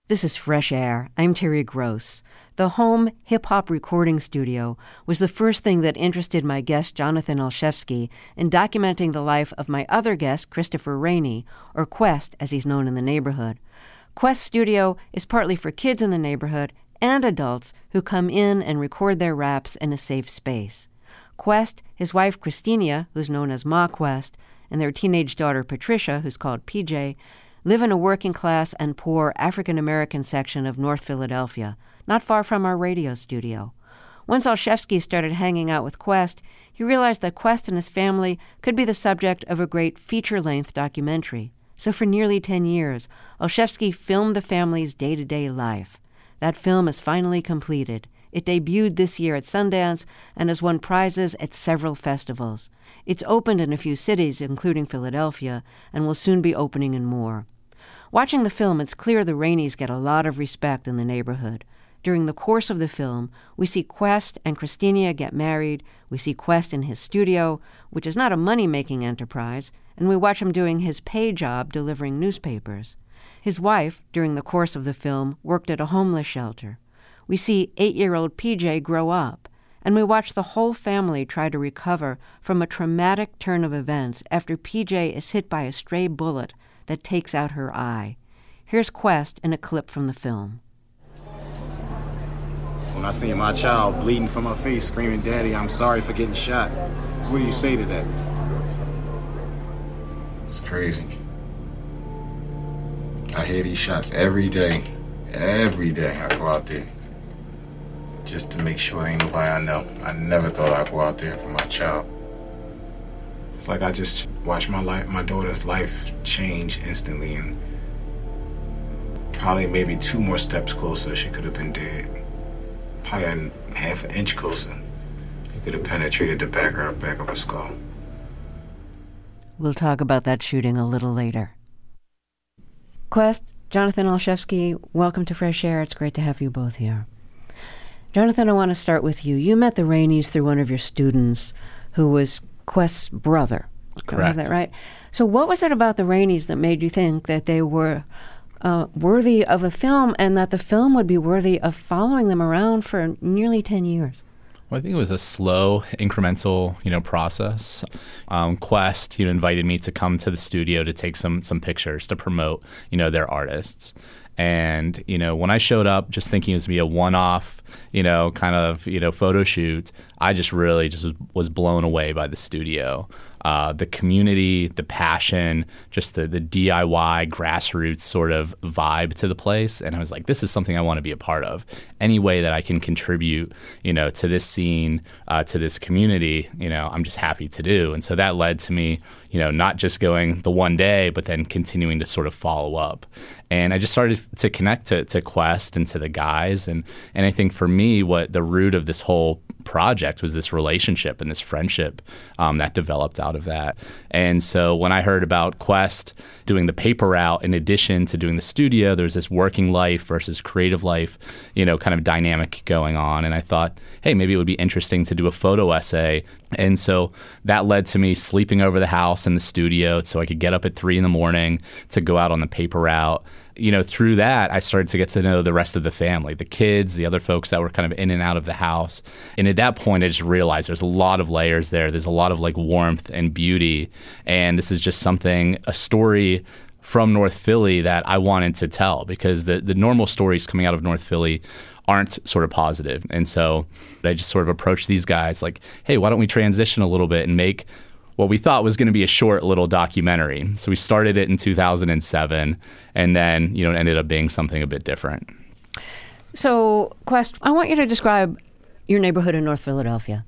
This is Fresh Air. I'm Terry Gross. The home hip-hop recording studio was the first thing that interested my guest Jonathan Olszewski in documenting the life of my other guest, Christopher Rainey, or Quest as he's known in the neighborhood. Quest Studio is partly for kids in the neighborhood and adults who come in and record their raps in a safe space. Quest, his wife Christina, who's known as Ma Quest, and their teenage daughter Patricia, who's called PJ, live in a working-class and poor African-American section of North Philadelphia, not far from our radio studio. Once Olszewski started hanging out with Quest, he realized that Quest and his family could be the subject of a great feature-length documentary. So for nearly 10 years, Olszewski filmed the family's day-to-day life. That film is finally completed. It debuted this year at Sundance and has won prizes at several festivals. It's opened in a few cities, including Philadelphia, and will soon be opening in more. Watching the film, it's clear the Raineys get a lot of respect in the neighborhood. During the course of the film, we see Quest and Christina get married, we see Quest in his studio, which is not a money-making enterprise, and we watch him doing his pay job delivering newspapers. His wife, during the course of the film, worked at a homeless shelter. We see 8-year-old PJ grow up, and we watch the whole family try to recover from a traumatic turn of events after PJ is hit by a stray bullet that takes out her eye. Here's Quest in a clip from the film. When I see my child bleeding from her face, screaming, "Daddy, I'm sorry for getting shot," what do you say to that? It's crazy. I hear these shots every day. Every day I go out there. Just to make sure ain't nobody I know. I never thought I'd go out there for my child. It's like I just watched my daughter's life change instantly, and probably maybe 2 more steps closer, she could have been dead. Probably a half an inch closer. He could have penetrated the back of her skull. We'll talk about that shooting a little later. Quest, Jonathan Olszewski, welcome to Fresh Air. It's great to have you both here. Jonathan, I want to start with you. You met the Raineys through one of your students who was Quest's brother. Correct. Do I have that right? So what was it about the Raineys that made you think that they were worthy of a film and that the film would be worthy of following them around for nearly 10 years? Well, I think it was a slow, incremental, process. Quest, invited me to come to the studio to take some pictures to promote, their artists. And, when I showed up just thinking it was going to be a one-off, photo shoot, I just really was blown away by the studio. The community, the passion, just the DIY grassroots sort of vibe to the place. And I was like, this is something I want to be a part of. Any way that I can contribute, to this scene, to this community, I'm just happy to do. And so that led to me, not just going the one day, but then continuing to sort of follow up. And I just started to connect to Quest and to the guys. And I think for me, what the root of this whole project was this relationship and this friendship that developed out of that. And so when I heard about Quest doing the paper route in addition to doing the studio, there's this working life versus creative life, kind of dynamic going on. And I thought, hey, maybe it would be interesting to do a photo essay. And so that led to me sleeping over the house in the studio so I could get up at 3 a.m. to go out on the paper route. Through that, I started to get to know the rest of the family, the kids, the other folks that were kind of in and out of the house. And at that point, I just realized there's a lot of layers there. There's a lot of warmth and beauty. And this is just a story from North Philly that I wanted to tell, because the normal stories coming out of North Philly aren't sort of positive. And so I just sort of approached these guys like, hey, why don't we transition a little bit and make what we thought was going to be a short little documentary. So we started it in 2007, and then, it ended up being something a bit different. So, Quest, I want you to describe your neighborhood in North Philadelphia.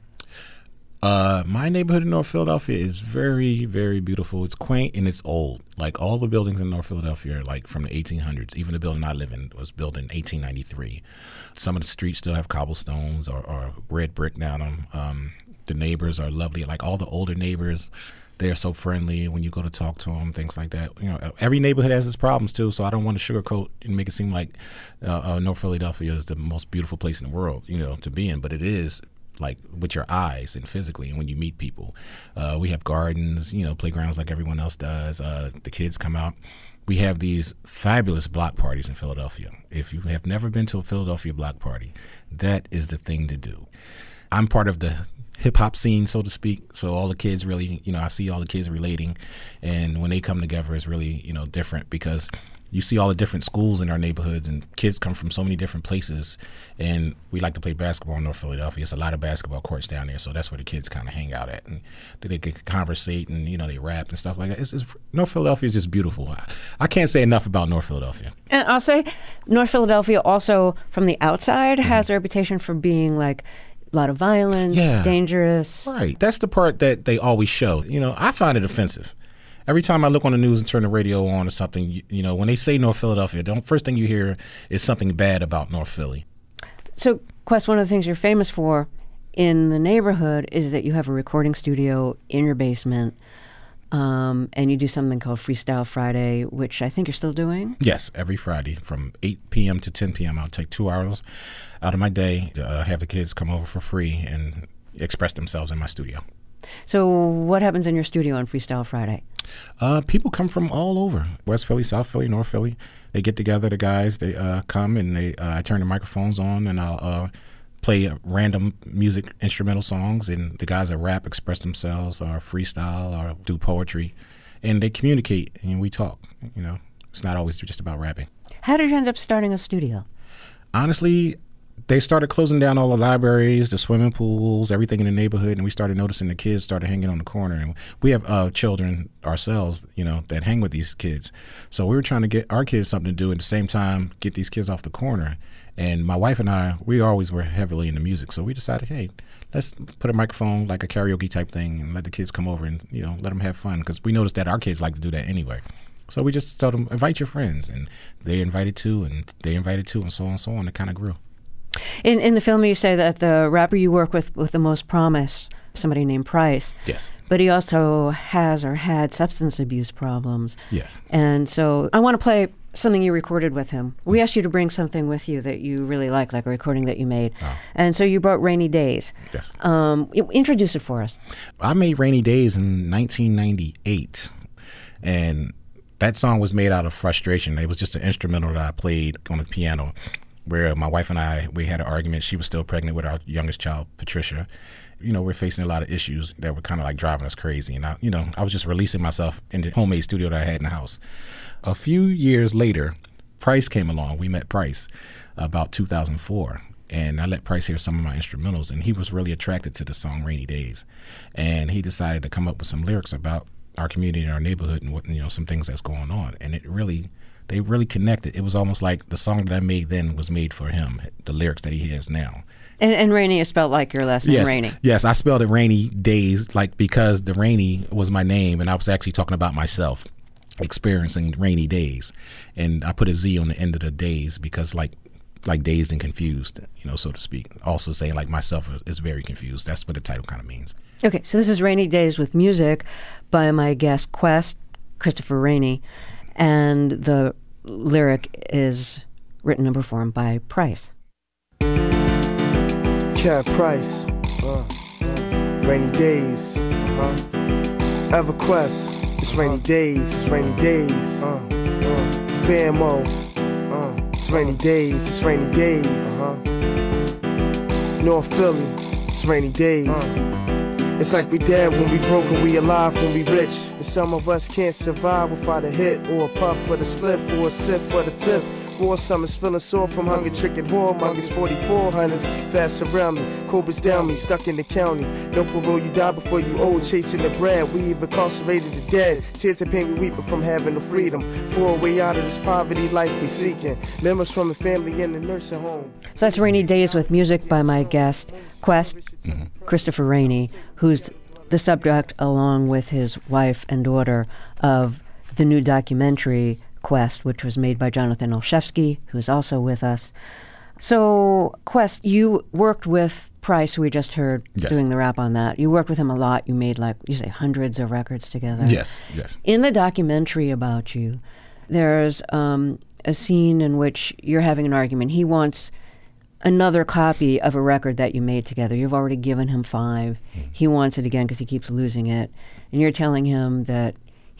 My neighborhood in North Philadelphia is very, very beautiful. It's quaint and it's old. Like all the buildings in North Philadelphia are from the 1800s. Even the building I live in was built in 1893. Some of the streets still have cobblestones or red brick down them. The neighbors are lovely. Like all the older neighbors, they are so friendly when you go to talk to them, things like that. Every neighborhood has its problems too, so I don't want to sugarcoat and make it seem like North Philadelphia is the most beautiful place in the world, to be in, but it is like with your eyes and physically and when you meet people. We have gardens, playgrounds like everyone else does. The kids come out we have these fabulous block parties in Philadelphia. If you have never been to a Philadelphia block party, that is the thing to do. I'm part of the hip-hop scene, so to speak, so all the kids really, I see all the kids relating, and when they come together, it's really, different because you see all the different schools in our neighborhoods, and kids come from so many different places, and we like to play basketball in North Philadelphia. It's a lot of basketball courts down there, so that's where the kids kind of hang out at, and they can conversate, and they rap and stuff like that. North Philadelphia is just beautiful. I can't say enough about North Philadelphia. And I'll say North Philadelphia also, from the outside, has a reputation for being like a lot of violence, dangerous. Right. That's the part that they always show. I find it offensive. Every time I look on the news and turn the radio on or something, when they say North Philadelphia, the first thing you hear is something bad about North Philly. So, Quest, one of the things you're famous for in the neighborhood is that you have a recording studio in your basement, and you do something called Freestyle Friday, which I think you're still doing? Yes, every Friday from 8 p.m. to 10 p.m. I'll take 2 hours out of my day to have the kids come over for free and express themselves in my studio. So what happens in your studio on Freestyle Friday? People come from all over, West Philly, South Philly, North Philly. They get together, the guys, they come and I turn the microphones on and I'll play random music instrumental songs, and the guys that rap express themselves or freestyle or do poetry, and they communicate and we talk. It's not always just about rapping. How did you end up starting a studio? Honestly, they started closing down all the libraries, the swimming pools, everything in the neighborhood, and we started noticing the kids started hanging on the corner. And we have children ourselves, that hang with these kids. So we were trying to get our kids something to do at the same time, get these kids off the corner. And my wife and I, we always were heavily into music. So we decided, hey, let's put a microphone, like a karaoke type thing, and let the kids come over and, let them have fun. Because we noticed that our kids like to do that anyway. So we just told them, invite your friends. And they invited two, and they invited two, and so on and so on. It kind of grew. In the film, you say that the rapper you work with the most promise, somebody named Price. Yes. But he also has or had substance abuse problems. Yes. And so I want to play something you recorded with him. We asked you to bring something with you that you really like a recording that you made. Oh. And so you brought Rainy Days. Yes. Introduce it for us. I made Rainy Days in 1998. And that song was made out of frustration. It was just an instrumental that I played on the piano, where my wife and I, we had an argument. She was still pregnant with our youngest child, Patricia. We're facing a lot of issues that were kind of like driving us crazy. And I was just releasing myself in the homemade studio that I had in the house. A few years later, Price came along. We met Price about 2004. And I let Price hear some of my instrumentals. And he was really attracted to the song Rainy Days. And he decided to come up with some lyrics about our community and our neighborhood and what, some things that's going on. And they really connected. It was almost like the song that I made then was made for him, the lyrics that he has now. And Rainy is spelled like your last name, yes. Rainy. Yes, I spelled it Rainy Days, because the Rainy was my name, and I was actually talking about myself experiencing rainy days. And I put a Z on the end of the days because like dazed and confused, so to speak. Also saying like myself is very confused. That's what the title kind of means. Okay, so this is Rainy Days with music by my guest, Quest, Christopher Rainey. And the lyric is written and performed by Price. Cat Price, Rainy Days, EverQuest, it's Rainy Days, it's Rainy Days, Famo, it's Rainy Days, it's Rainy Days, North Philly, it's Rainy Days. It's like we dead when we broke and we alive when we rich. And some of us can't survive without a hit or a puff for the split or a sip for the fifth. War summers feeling sore from hunger, tricking whoremongers, 4400s fast around me, Cobras down me, stuck in the county. No parole, you die before you old, chasing the bread. We even incarcerated the dead. Tears of pain we weeping from having no freedom. For a way out of this poverty life we seeking. Memories from a family in the nursing home. So that's Rainy Days with music by my guest, Quest, Christopher Rainey, who's the subject, along with his wife and daughter, of the new documentary Quest, which was made by Jonathan Olszewski, who is also with us. So, Quest, you worked with Price, who we just heard doing the rap on that. You worked with him a lot. You made, hundreds of records together. Yes. In the documentary about you, there's a scene in which you're having an argument. He wants another copy of a record that you made together. You've already given him 5. He wants it again because he keeps losing it. And you're telling him that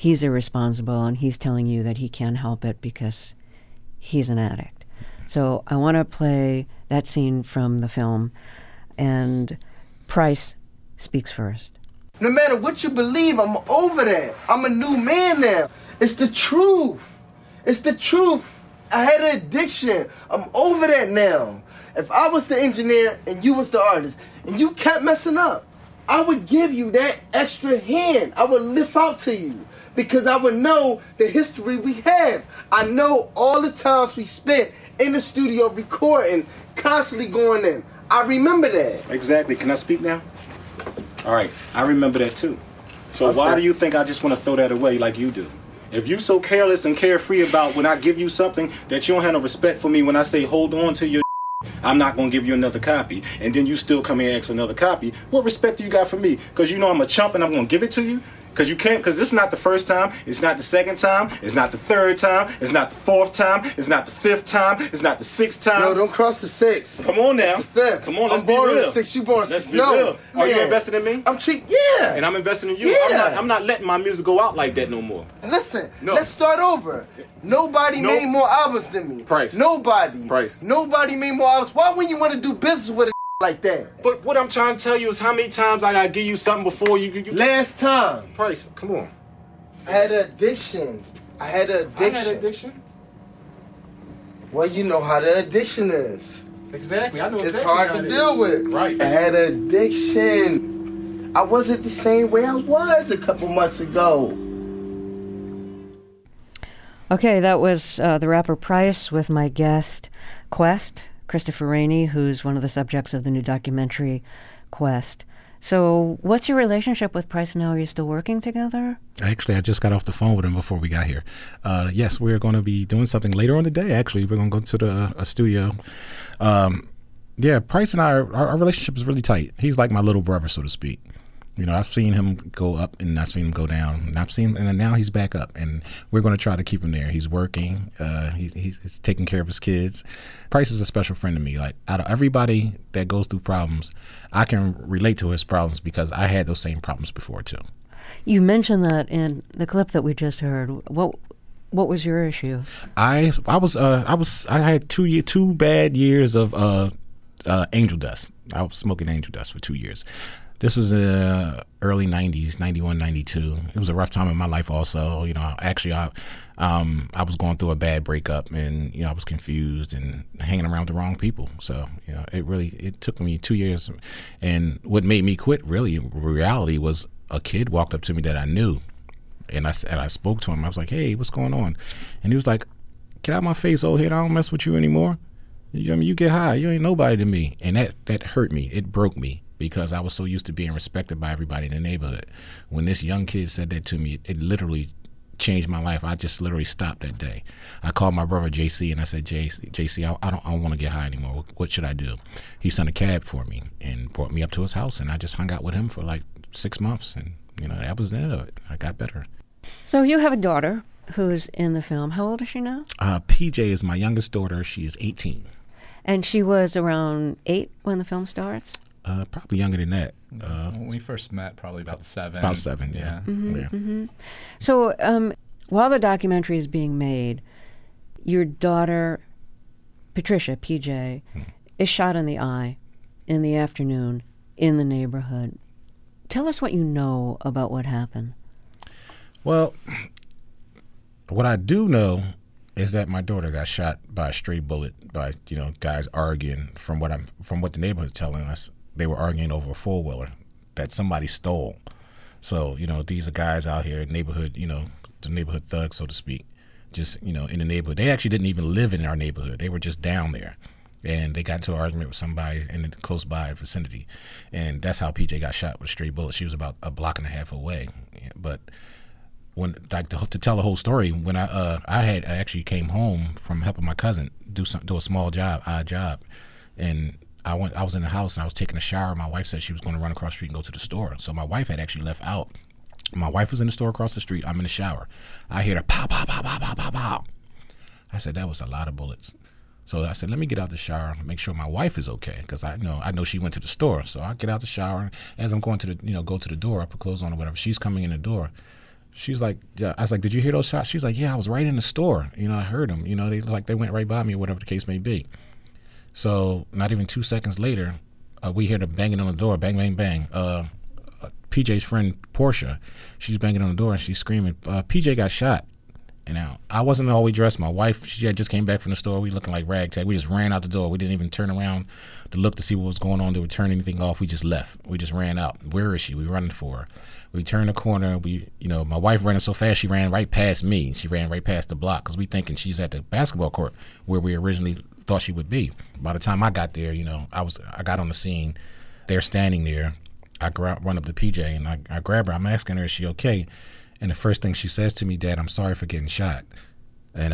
he's irresponsible and he's telling you that he can't help it because he's an addict. So I want to play that scene from the film, and Price speaks first. No matter what you believe, I'm over that. I'm a new man now. It's the truth. It's the truth. I had an addiction. I'm over that now. If I was the engineer and you was the artist and you kept messing up, I would give you that extra hand. I would lift out to you because I would know the history we have. I know all the times we spent in the studio recording, constantly going in. I remember that. Exactly. Can I speak now? All right. I remember that too. So Okay. why do you think I just want to throw that away like you do? If you so careless and carefree about when I give you something that you don't have no respect for me when I say hold on to your I'm not going to give you another copy, and then you still come here and ask for another copy, what respect do you got for me? Because you know I'm a chump and I'm going to give it to you? Because you can't, because this is not the first time, it's not the second time, it's not the third time, it's not the fourth time, it's not the fifth time, it's not the sixth time. No, don't cross the 6. Come on now. It's the 5th. Come on, let's I'm be born real. in the 6, you born in Let's 6. be No. real. Are you man. invested in me? Yeah. And I'm investing in you. Yeah. I'm not letting my music go out like that no more. Listen, No. let's start over. Nobody Nope. made more albums than me. Price. Nobody. Price. Nobody made more albums. Why wouldn't you want to do business with a like that? But what I'm trying to tell you is how many times I got to give you something before you Last time, Price, come on. I had an addiction. I had an addiction. I had addiction. Well, you know how the addiction is. Exactly. I know It's exactly hard how to it deal is. with. Right. I had an addiction. I wasn't the same way I was a couple months ago. Okay, that was the rapper Price with my guest, Quest, Christopher Rainey, who's one of the subjects of the new documentary, Quest. So what's your relationship with Price now? Are you still working together? Actually, I just got off the phone with him before we got here. Yes, we're going to be doing something later on today, actually. We're going to go to a studio. Yeah, Price and I, our relationship is really tight. He's like my little brother, so to speak. You know, I've seen him go up and I've seen him go down, and I've seen, and now he's back up, and we're going to try to keep him there. He's working. He's taking care of his kids. Price is a special friend to me. Like, out of everybody that goes through problems, I can relate to his problems because I had those same problems before too. You mentioned that in the clip that we just heard. What was your issue? I had 2 bad years of angel dust. I was smoking angel dust for 2 years. This was early 90s, 91, 92. It was a rough time in my life also. You know, actually, I was going through a bad breakup, and, you know, I was confused and hanging around the wrong people. So, you know, it took me 2 years. And what made me quit, really, in reality, was a kid walked up to me that I knew. And I spoke to him. I was like, hey, what's going on? And he was like, get out of my face, old head. I don't mess with you anymore. You get high. You ain't nobody to me. And that hurt me. It broke me, because I was so used to being respected by everybody in the neighborhood. When this young kid said that to me, it literally changed my life. I just literally stopped that day. I called my brother JC and I said, JC, I don't want to get high anymore. What should I do? He sent a cab for me and brought me up to his house, and I just hung out with him for like 6 months, and, you know, that was the end of it. I got better. So you have a daughter who's in the film. How old is she now? PJ is my youngest daughter. She is 18. And she was around 8 when the film starts? Probably younger than that. When we first met, probably about 7. About 7, yeah. Yeah. So while the documentary is being made, your daughter, Patricia, PJ, is shot in the eye in the afternoon in the neighborhood. Tell us what you know about what happened. Well, what I do know is that my daughter got shot by a stray bullet by, you know, guys arguing. From what the neighborhood's telling us, they were arguing over a 4-wheeler that somebody stole. So, you know, these are guys out here in the neighborhood, you know, the neighborhood thugs, so to speak, just, you know, in the neighborhood. They actually didn't even live in our neighborhood. They were just down there. And they got into an argument with somebody in the close by vicinity. And that's how PJ got shot with a stray bullet. She was about a block and a half away. But when, like, to tell the whole story, when I actually came home from helping my cousin do a small job, odd job, and I was in the house and I was taking a shower. My wife said she was going to run across the street and go to the store. So my wife had actually left out. My wife was in the store across the street. I'm in the shower. I hear the pow, pow, pow, pow, pow, pow, pow. I said, that was a lot of bullets. So I said, let me get out the shower and make sure my wife is okay, because I know she went to the store. So I get out the shower. As I'm going to go to the door, I put clothes on or whatever. She's coming in the door. She's like, yeah. I was like, did you hear those shots? She's like, yeah, I was right in the store. You know, I heard them. You know, they went right by me, or whatever the case may be. So not even 2 seconds later, we hear the banging on the door, bang, bang, bang. PJ's friend, Portia, she's banging on the door and she's screaming, PJ got shot. And now, I wasn't always dressed. My wife, she had just came back from the store. We looking like ragtag. We just ran out the door. We didn't even turn around to look to see what was going on. They would turn anything off. We just left. We just ran out. Where is she? We running for her. We turned the corner. My wife running so fast, she ran right past me. She ran right past the block because we thinking she's at the basketball court where we originally thought she would be. By the time I got there, I got on the scene. They're standing there. I run up to PJ and I grab her. I'm asking her, is she okay? And the first thing she says to me, Dad, I'm sorry for getting shot. And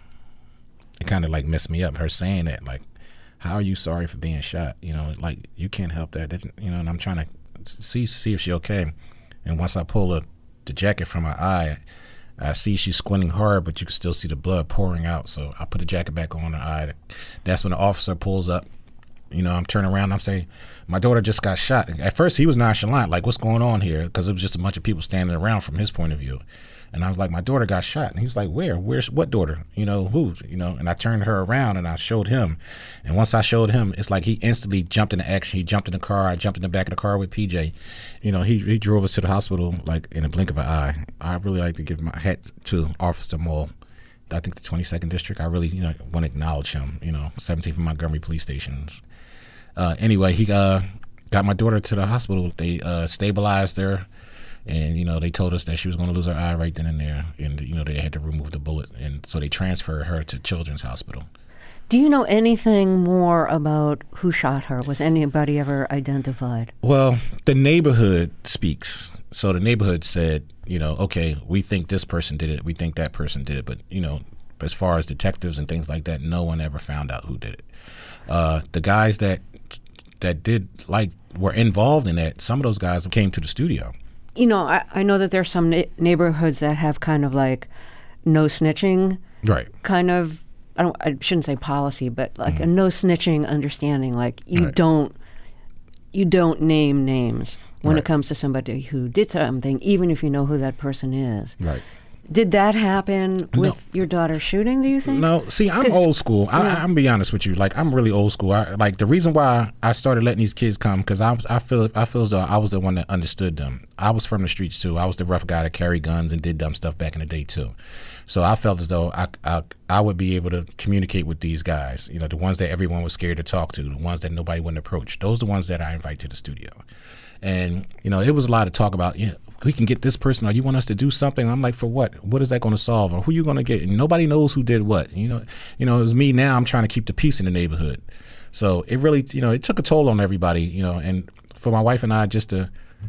it kind of like messed me up, her saying that, like, how are you sorry for being shot? Like, you can't help that. And I'm trying to see if she's okay. And once I pull the jacket from her eye, I see she's squinting hard, but you can still see the blood pouring out. So I put the jacket back on her eye. That's when the officer pulls up. I'm turning around, I'm saying, my daughter just got shot. At first, he was nonchalant, like, what's going on here? Because it was just a bunch of people standing around from his point of view. And I was like, my daughter got shot. And he was like, where? Where's what daughter? Who? And I turned her around and I showed him. And once I showed him, it's like he instantly jumped into action. He jumped in the car. I jumped in the back of the car with PJ. He drove us to the hospital like in a blink of an eye. I really like to give my hat to Officer Moll. I think the 22nd District. I really, want to acknowledge him. 17th Montgomery Police Station. Anyway, he got my daughter to the hospital. They stabilized her, and they told us that she was going to lose her eye right then and there, and they had to remove the bullet, and so they transferred her to Children's Hospital. Do you know anything more about who shot her? Was anybody ever identified? Well, the neighborhood speaks. So the neighborhood said, okay, we think this person did it, we think that person did it, but as far as detectives and things like that, no one ever found out who did it. The guys that did, were involved in that, some of those guys came to the studio. I know that there's some neighborhoods that have kind of like no snitching, right? Kind of, I shouldn't say policy, but like a no snitching understanding. Like you don't name names when it comes to somebody who did something, even if you know who that person is. Right. Did that happen with your daughter's shooting, do you think? No. See, I'm old school. I'm going to be honest with you. Like, I'm really old school. The reason why I started letting these kids come, because I feel as though I was the one that understood them. I was from the streets, too. I was the rough guy that carried guns and did dumb stuff back in the day, too. So I felt as though I would be able to communicate with these guys, the ones that everyone was scared to talk to, the ones that nobody wouldn't approach. Those are the ones that I invite to the studio. And, it was a lot of talk about, we can get this person, or you want us to do something? I'm like, for what? What is that going to solve? Or who are you going to get? And nobody knows who did what. It was me now. I'm trying to keep the peace in the neighborhood. So it really, it took a toll on everybody, and for my wife and I just to,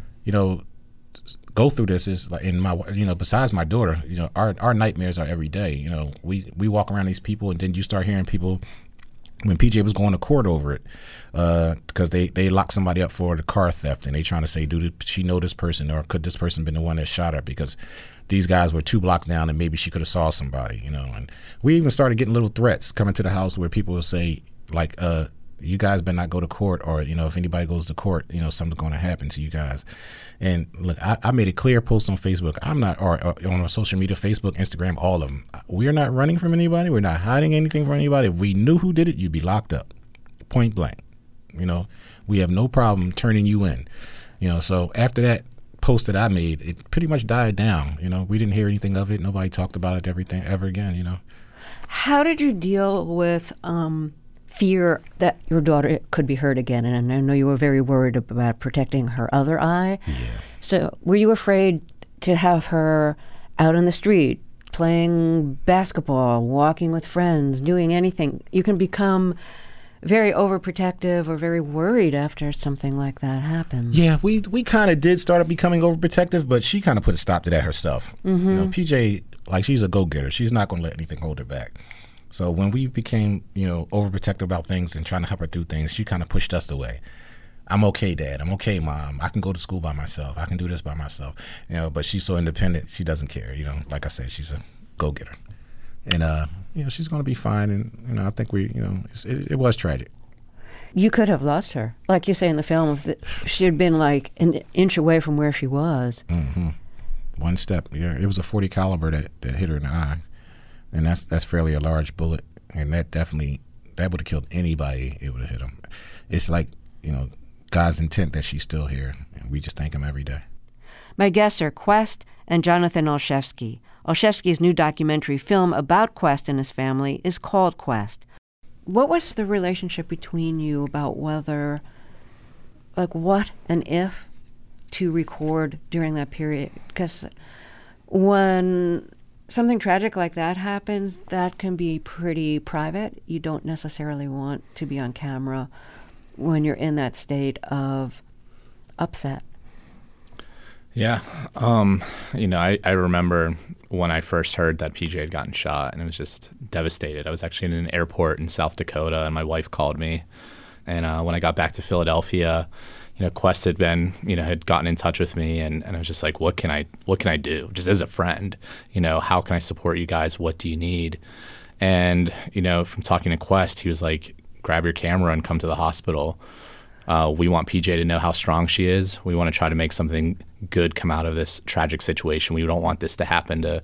go through this is like, in my, besides my daughter, our nightmares are every day. We walk around these people, and then you start hearing people, when PJ was going to court over it, because they locked somebody up for the car theft, and they trying to say, did she know this person, or could this person been the one that shot her, because these guys were 2 blocks down and maybe she could have saw somebody, and we even started getting little threats coming to the house where people will say, like, you guys better not go to court, or if anybody goes to court, something's going to happen to you guys. And look, I made a clear post on Facebook. I'm not, or on our social media, Facebook, Instagram, all of them. We're not running from anybody. We're not hiding anything from anybody. If we knew who did it, you'd be locked up, point blank. We have no problem turning you in. So after that post that I made, it pretty much died down. We didn't hear anything of it. Nobody talked about it ever again. How did you deal with fear that your daughter could be hurt again? And I know you were very worried about protecting her other eye. Yeah. So were you afraid to have her out on the street, playing basketball, walking with friends, doing anything? You can become very overprotective or very worried after something like that happens. Yeah, we kind of did start becoming overprotective, but she kind of put a stop to that herself. Mm-hmm. PJ, she's a go-getter. She's not going to let anything hold her back. So when we became, overprotective about things and trying to help her through things, she kind of pushed us away. I'm okay, Dad. I'm okay, Mom. I can go to school by myself. I can do this by myself. But she's so independent. She doesn't care. Like I said, she's a go-getter. And, she's going to be fine. And, I think it was tragic. You could have lost her. Like you say in the film, if she had been like an inch away from where she was. Mm-hmm. One step. Yeah, it was a .40 caliber that hit her in the eye, and that's fairly a large bullet, and that would have killed anybody. It would have hit him. It's like, God's intent that she's still here, and we just thank him every day. My guests are Quest and Jonathan Olszewski. Olszewski's new documentary film about Quest and his family is called Quest. What was the relationship between you about whether, what and if to record during that period? Because when something tragic like that happens, that can be pretty private. You don't necessarily want to be on camera when you're in that state of upset. Yeah. I remember when I first heard that PJ had gotten shot, and it was just devastated. I was actually in an airport in South Dakota, and my wife called me. And when I got back to Philadelphia, Quest had gotten in touch with me, and I was just like, what can I do? Just as a friend, how can I support you guys? What do you need? And, from talking to Quest, he was like, grab your camera and come to the hospital. We want PJ to know how strong she is. We want to try to make something good come out of this tragic situation. We don't want this to happen to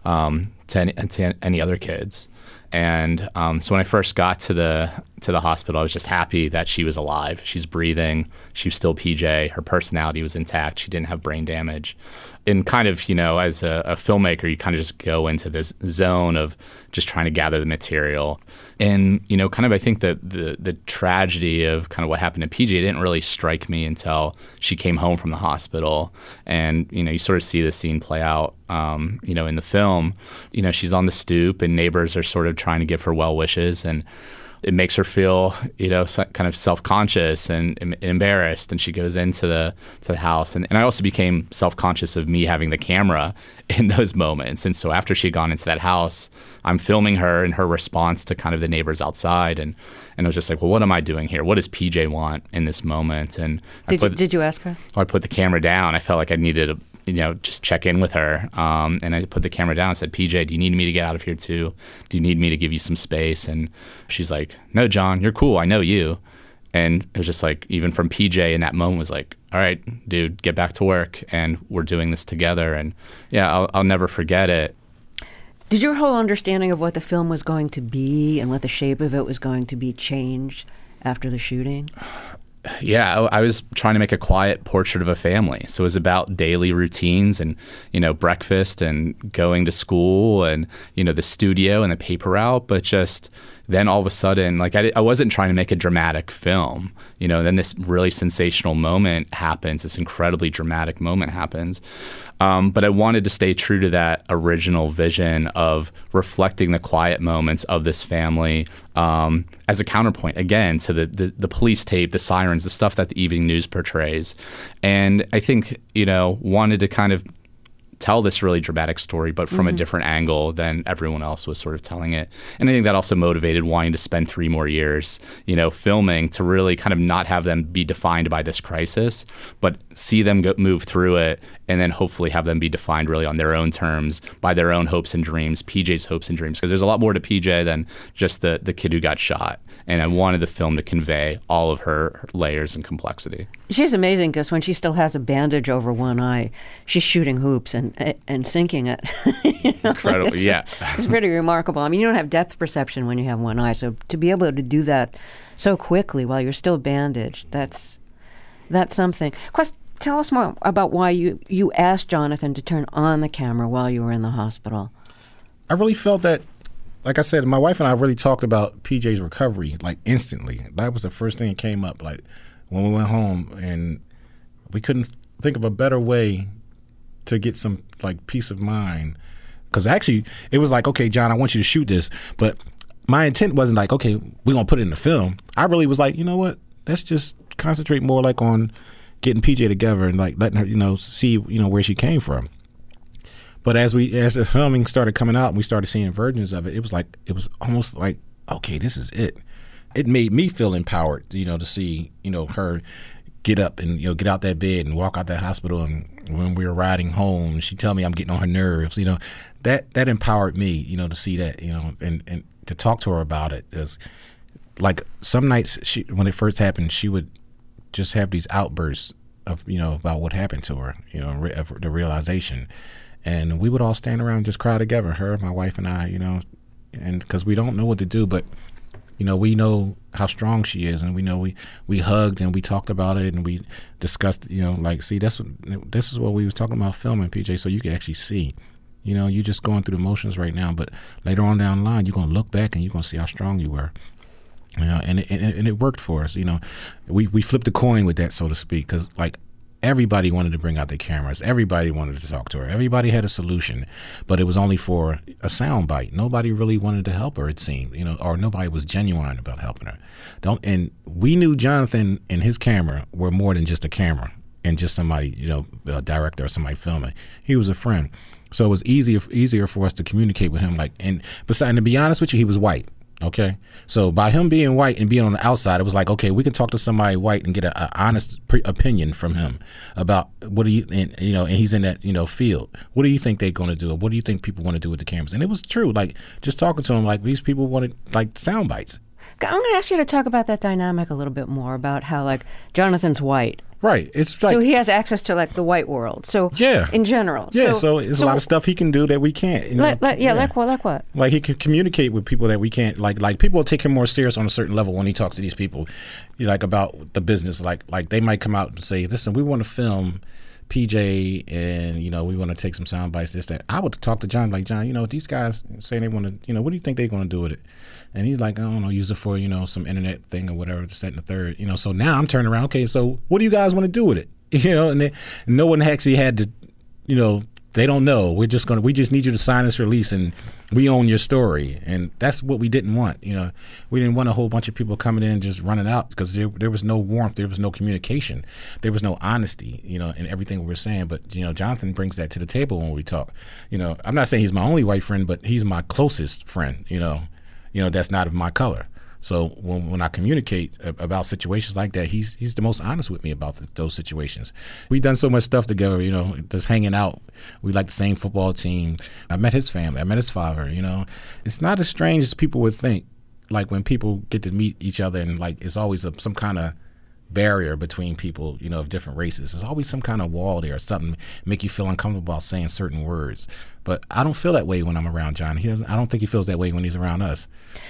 any other kids. And so when I first got to the hospital, I was just happy that she was alive. She's breathing. She was still PJ. Her personality was intact. She didn't have brain damage. And kind of, as a filmmaker, you kind of just go into this zone of just trying to gather the material. And, kind of I think that the tragedy of kind of what happened to PJ didn't really strike me until she came home from the hospital. And, you sort of see the scene play out, in the film. She's on the stoop and neighbors are sort of trying to give her well wishes, and it makes her feel, kind of self-conscious and embarrassed. And she goes into the house. And I also became self-conscious of me having the camera in those moments. And so after she had gone into that house, I'm filming her and her response to kind of the neighbors outside. And I was just like, well, what am I doing here? What does PJ want in this moment? And did you ask her? I put the camera down. I felt like I needed to just check in with her. And I put the camera down and said, PJ, do you need me to get out of here too? Do you need me to give you some space? And she's like, no, John, you're cool. I know you. And it was just like, even from PJ in that moment was like, all right, dude, get back to work. And we're doing this together. And yeah, I'll never forget it. Did your whole understanding of what the film was going to be and what the shape of it was going to be change after the shooting? Yeah, I was trying to make a quiet portrait of a family. So it was about daily routines and, breakfast and going to school and, the studio and the paper route. But just then all of a sudden, I wasn't trying to make a dramatic film. Then this really sensational moment happens. This incredibly dramatic moment happens. But I wanted to stay true to that original vision of reflecting the quiet moments of this family as a counterpoint, again, to the police tape, the sirens, the stuff that the evening news portrays. And I think, wanted to kind of tell this really dramatic story, but from a different angle than everyone else was sort of telling it. And I think that also motivated wanting to spend 3 more years, filming to really kind of not have them be defined by this crisis, but see them move through it and then hopefully have them be defined really on their own terms, by their own hopes and dreams, PJ's hopes and dreams. Because there's a lot more to PJ than just the kid who got shot. And I wanted the film to convey all of her layers and complexity. She's amazing because when she still has a bandage over one eye, she's shooting hoops and sinking it. Incredible, yeah. It's pretty remarkable. I mean, you don't have depth perception when you have one eye. So to be able to do that so quickly while you're still bandaged, that's something. Quest, tell us more about why you asked Jonathan to turn on the camera while you were in the hospital. I really felt that, like I said, my wife and I really talked about PJ's recovery, instantly. That was the first thing that came up, when we went home, and we couldn't think of a better way to get some, peace of mind. Because actually, it was like, okay, John, I want you to shoot this. But my intent wasn't okay, we're going to put it in the film. I really was like, you know what? Let's just concentrate more, on getting PJ together and, letting her, see, where she came from. But as the filming started coming out and we started seeing versions of it, it was almost like, okay, this is it. It made me feel empowered, to see, her get up and, get out that bed and walk out that hospital. And when we were riding home, she'd tell me I'm getting on her nerves, that empowered me, to see that, and to talk to her about it. As some nights when it first happened, she would just have these outbursts of about what happened to her, of the realization. And we would all stand around and just cry together, her, my wife, and I, and because we don't know what to do, but we know how strong she is, and we know we hugged and we talked about it, and we discussed, see, this is what we was talking about filming, PJ, so you can actually see. You're just going through the motions right now, but later on down the line, you're going to look back and you're going to see how strong you were. And it worked for us. We flipped a coin with that, so to speak, because everybody wanted to bring out their cameras. Everybody wanted to talk to her. Everybody had a solution, but it was only for a sound bite. Nobody really wanted to help her, it seemed, or nobody was genuine about helping her. And we knew Jonathan and his camera were more than just a camera and just somebody, a director or somebody filming. He was a friend. So it was easier for us to communicate with him. And to be honest with you, he was white. Okay, so by him being white and being on the outside, it was like, okay, we can talk to somebody white and get an honest opinion from him about what do you, and he's in that field. What do you think they're going to do? Or what do you think people want to do with the cameras? And it was true. Just talking to him, these people wanted sound bites. I'm going to ask you to talk about that dynamic a little bit more, about how Jonathan's white. Right. It's so he has access to the white world. So yeah, in general. Yeah. So there's a lot of stuff he can do that we can't. Like what? He can communicate with people that we can't. Like people will take him more serious on a certain level when he talks to these people, about the business. Like they might come out and say, "Listen, we want to film PJ, and we want to take some sound bites. This, that." I would talk to John, John, these guys say they want to, what do you think they're going to do with it? And he's like, I don't know, use it for, some internet thing or whatever, this, that, and the third. So now I'm turning around, okay, so what do you guys want to do with it? And no one actually had to, they don't know. We just need you to sign this release and we own your story. And that's what we didn't want. We didn't want a whole bunch of people coming in and just running out, because there was no warmth, there was no communication, there was no honesty, in everything we were saying. But, Jonathan brings that to the table when we talk. I'm not saying he's my only white friend, but he's my closest friend, that's not of my color. So when I communicate about situations like that, he's the most honest with me about those situations. We've done so much stuff together, just hanging out. We like the same football team. I met his family. I met his father, It's not as strange as people would think, when people get to meet each other, and it's always some kind of barrier between people, of different races. There's always some kind of wall there, or something make you feel uncomfortable about saying certain words. But I don't feel that way when I'm around John. I don't think he feels that way when he's around us,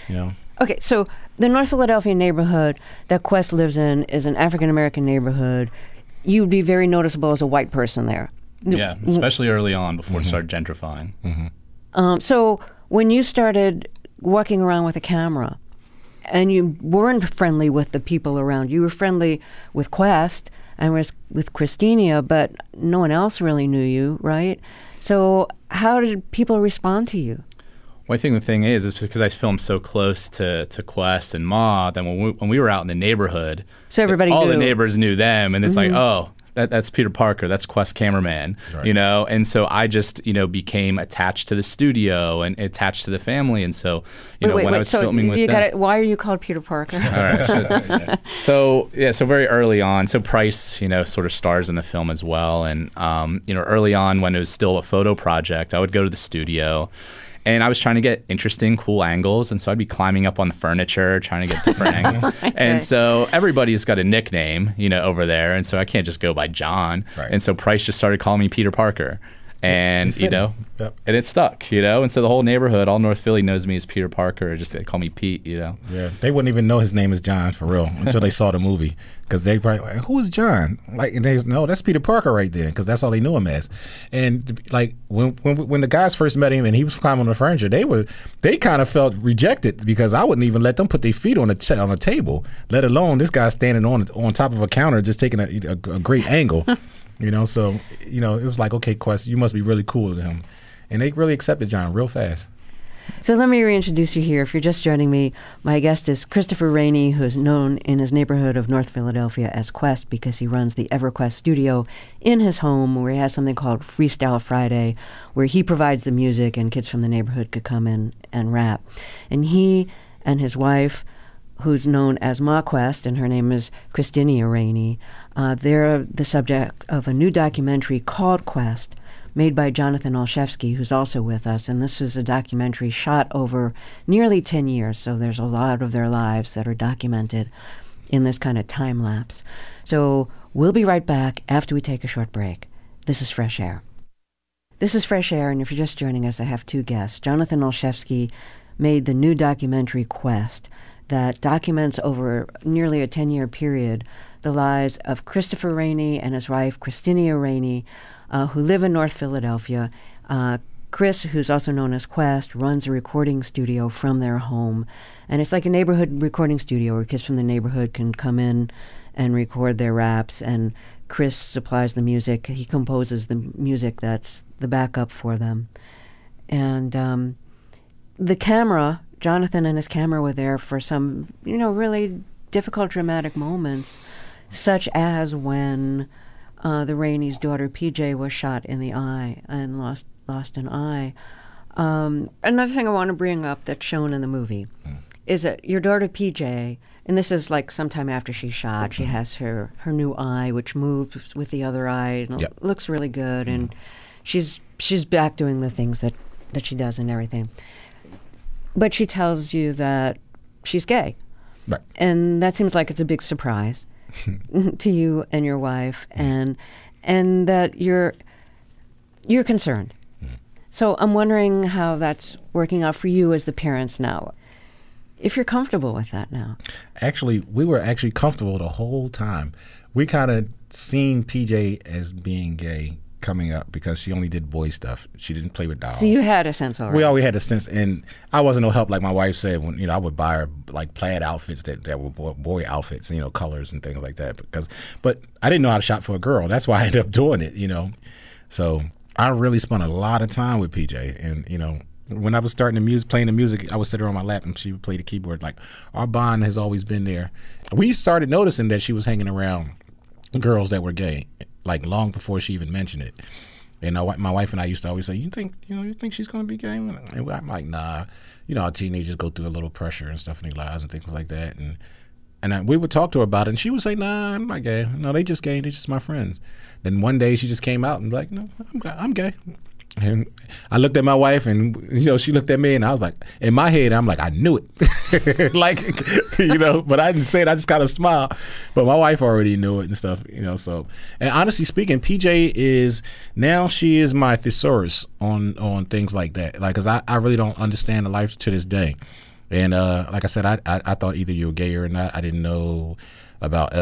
Okay, so the North Philadelphia neighborhood that Quest lives in is an African-American neighborhood. You'd be very noticeable as a white person there. Yeah, especially early on before it started gentrifying. Mm-hmm. So when you started walking around with a camera, and you weren't friendly with the people around, you were friendly with Quest and with Christina, but no one else really knew you, right? So how did people respond to you? Well, I think the thing is because I filmed so close to Quest and Ma, then when we were out in the neighborhood, so everybody all knew. The neighbors knew them, and it's that's Peter Parker, that's Quest cameraman, right. And so I just, became attached to the studio and attached to the family, and so, when I was filming with them. Why are you called Peter Parker? All right. So very early on, so Price, sort of stars in the film as well, and, early on when it was still a photo project, I would go to the studio, and I was trying to get interesting, cool angles, and so I'd be climbing up on the furniture, trying to get different angles. Okay. And so everybody's got a nickname, over there, and so I can't just go by John. Right. And so Price just started calling me Peter Parker. And, Yep. and it stuck, and so the whole neighborhood, all North Philly knows me as Peter Parker, just they call me Pete, Yeah, they wouldn't even know his name is John for real until they saw the movie, because they probably like, who is John? And they no, that's Peter Parker right there, because that's all they knew him as. And when the guys first met him and he was climbing on the furniture, they kind of felt rejected, because I wouldn't even let them put their feet on a table, let alone this guy standing on top of a counter just taking a great angle. So, it was like, okay, Quest, you must be really cool with him. And they really accepted John real fast. So let me reintroduce you here. If you're just joining me, my guest is Christopher Rainey, who's known in his neighborhood of North Philadelphia as Quest, because he runs the EverQuest studio in his home, where he has something called Freestyle Friday, where he provides the music and kids from the neighborhood could come in and rap. And he and his wife, who's known as Ma Quest, and her name is Christina Rainey, they're the subject of a new documentary called Quest, made by Jonathan Olszewski, who's also with us. And this was a documentary shot over nearly 10 years, so there's a lot of their lives that are documented. in this kind of time lapse. So we'll be right back after we take a short break. This is Fresh Air. This is Fresh Air, and if you're just joining us, I have two guests. Jonathan Olszewski made the new documentary Quest that documents over nearly a 10-year period the lives of Christopher Rainey and his wife, Christinia Rainey, who live in North Philadelphia. Chris, who's also known as Quest, runs a recording studio from their home. And it's like a neighborhood recording studio where kids from the neighborhood can come in and record their raps. And Chris supplies the music. He composes the music that's the backup for them. And the camera, Jonathan and his camera were there for some, really difficult, dramatic moments, such as when the Rainey's daughter, PJ, was shot in the eye and lost an eye. Another thing I want to bring up that's shown in the movie is that your daughter, PJ, and this is like sometime after she's shot, she has her new eye, which moves with the other eye, and looks really good, and she's back doing the things that she does and everything. But she tells you that she's gay. Right. And that seems like it's a big surprise to you and your wife, and that you're concerned. So I'm wondering how that's working out for you as the parents now, if you're comfortable with that now. Actually, we were actually comfortable the whole time. We kind of seen PJ as being gay coming up because she only did boy stuff. She didn't play with dolls. So you had a sense already. We always had a sense, and I wasn't no help, like my wife said, when I would buy her like plaid outfits that were boy outfits, colors and things like that. But I didn't know how to shop for a girl. That's why I ended up doing it, So I really spent a lot of time with PJ, and when I was starting playing the music, I would sit her on my lap and she would play the keyboard. Like, our bond has always been there. We started noticing that she was hanging around girls that were gay, like long before she even mentioned it. And my wife and I used to always say, you think she's going to be gay? And I'm like, nah. Our teenagers go through a little pressure and stuff in their lives and things like that. And we would talk to her about it, and she would say, nah, I'm not gay. No, they just gay. They're just my friends. Then one day she just came out and like, no, I'm gay. And I looked at my wife, and she looked at me, and I was like, in my head, I'm like, I knew it, but I didn't say it. I just kind of smiled. But my wife already knew it and stuff, So, and honestly speaking, PJ she is my thesaurus on things like that, like, because I really don't understand the life to this day. And like I said, I thought either you were gay or not. I didn't know about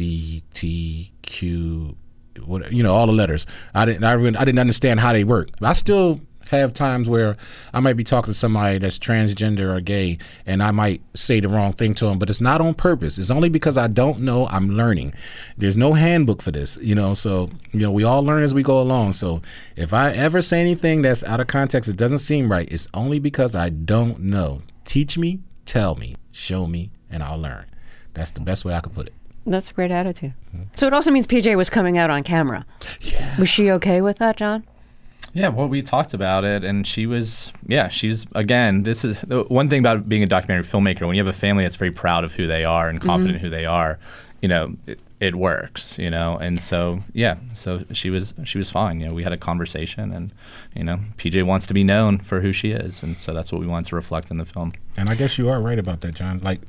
LGBTQ. All the letters. I didn't understand how they work. I still have times where I might be talking to somebody that's transgender or gay, and I might say the wrong thing to them, but it's not on purpose. It's only because I don't know. I'm learning. There's no handbook for this, So we all learn as we go along. So if I ever say anything that's out of context, it doesn't seem right, it's only because I don't know. Teach me, tell me, show me, and I'll learn. That's the best way I could put it. That's a great attitude. So it also means PJ was coming out on camera. Yeah. Was she okay with that, John? Yeah, well, we talked about it, and she's, again, this is the one thing about being a documentary filmmaker. When you have a family that's very proud of who they are and confident in who they are, it works, and so, so she was fine. We had a conversation, and, PJ wants to be known for who she is, and so that's what we wanted to reflect in the film. And I guess you are right about that, John. Like,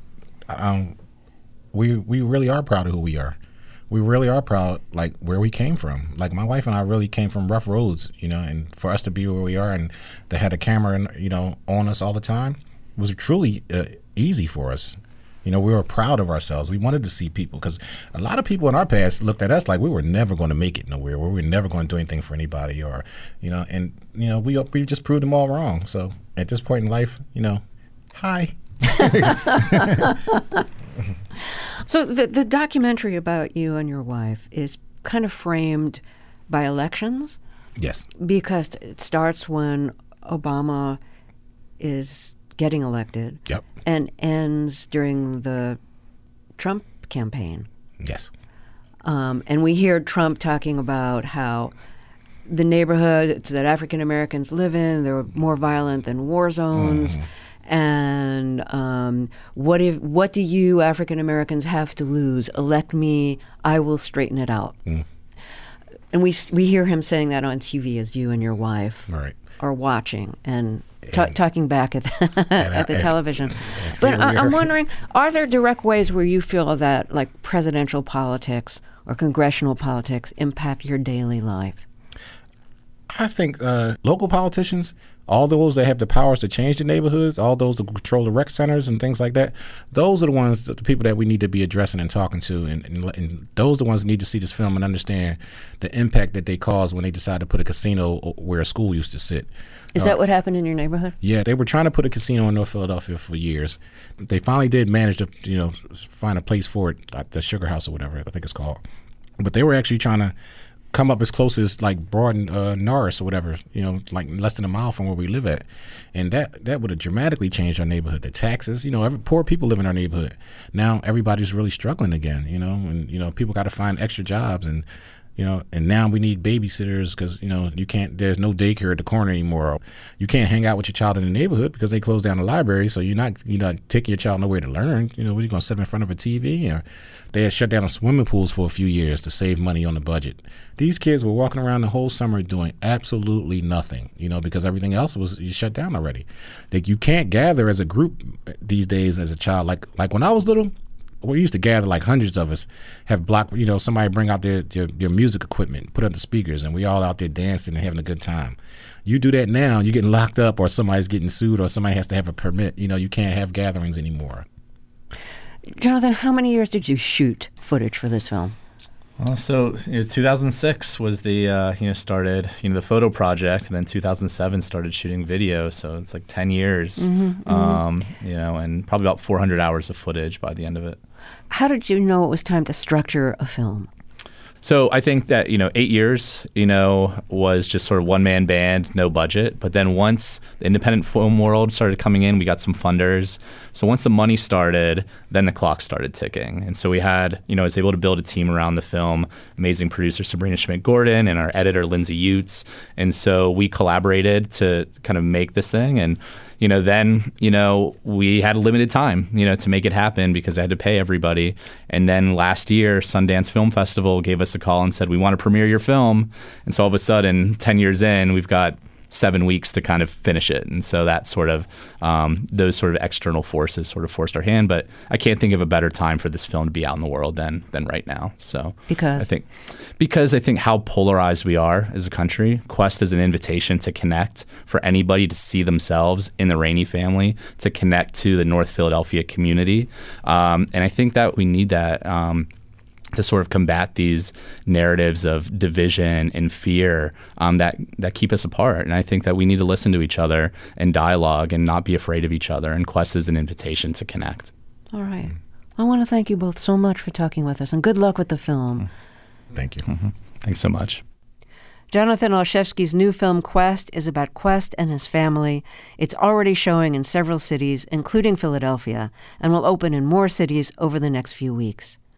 we really are proud of who we are. We really are proud, like, where we came from. Like, my wife and I really came from rough roads, and for us to be where we are and to have a camera, on us all the time was truly easy for us. We were proud of ourselves. We wanted to see people, because a lot of people in our past looked at us like we were never going to make it nowhere, we were never going to do anything for anybody, or, we just proved them all wrong. So at this point in life, hi. So the documentary about you and your wife is kind of framed by elections? Yes. Because it starts when Obama is getting elected. Yep. And ends during the Trump campaign. Yes. And we hear Trump talking about how the neighborhoods that African Americans live in, they're more violent than war zones. And what do you African Americans have to lose? Elect me, I will straighten it out. And we hear him saying that on TV as you and your wife right. are watching. And talking back at the television. But I'm wondering, are there direct ways where you feel that, like, presidential politics or congressional politics impact your daily life? I think local politicians, all those that have the powers to change the neighborhoods, all those that control the rec centers and things like that, those are the ones, the people that we need to be addressing and talking to, and those are the ones that need to see this film and understand the impact that they cause when they decide to put a casino where a school used to sit. Is that what happened in your neighborhood? Yeah, they were trying to put a casino in North Philadelphia for years. They finally did manage to, find a place for it, like the Sugar House or whatever I think it's called. But they were actually trying to come up as close as like Broad and Norris or whatever, like less than a mile from where we live at. And that would have dramatically changed our neighborhood. The taxes, poor people live in our neighborhood. Now everybody's really struggling again, and people got to find extra jobs, and and now we need babysitters because, you can't, there's no daycare at the corner anymore. You can't hang out with your child in the neighborhood because they closed down the library. So you're not taking your child nowhere to learn. What are you going to sit in front of a TV? Or they had shut down the swimming pools for a few years to save money on the budget. These kids were walking around the whole summer doing absolutely nothing, because everything else was shut down already. Like, you can't gather as a group these days as a child. Like when I was little, we used to gather like hundreds of us, have block, somebody bring out their music equipment, put up the speakers, and we all out there dancing and having a good time. You do that now, you're getting locked up, or somebody's getting sued, or somebody has to have a permit. You can't have gatherings anymore. Jonathan, how many years did you shoot footage for this film? Well, so 2006 was the started the photo project, and then 2007 started shooting video. So it's like 10 years, and probably about 400 hours of footage by the end of it. How did you know it was time to structure a film? So I think that 8 years was just sort of one-man band, no budget. But then once the independent film world started coming in, we got some funders. So once the money started, then the clock started ticking. And so we had, I was able to build a team around the film, amazing producer Sabrina Schmidt-Gordon and our editor Lindsay Utes. And so we collaborated to kind of make this thing. And then, we had a limited time, to make it happen because I had to pay everybody. And then last year, Sundance Film Festival gave us a call and said, we want to premiere your film. And so all of a sudden, 10 years in, we've got 7 weeks to kind of finish it. And so that sort of, those sort of external forces sort of forced our hand. But I can't think of a better time for this film to be out in the world than right now. So because I think how polarized we are as a country, Quest is an invitation to connect for anybody to see themselves in the Rainey family, to connect to the North Philadelphia community. And I think that we need that to sort of combat these narratives of division and fear that keep us apart. And I think that we need to listen to each other and dialogue and not be afraid of each other. And Quest is an invitation to connect. All right. I want to thank you both so much for talking with us, and good luck with the film. Thank you. Mm-hmm. Thanks so much. Jonathan Olszewski's new film, Quest, is about Quest and his family. It's already showing in several cities, including Philadelphia, and will open in more cities over the next few weeks.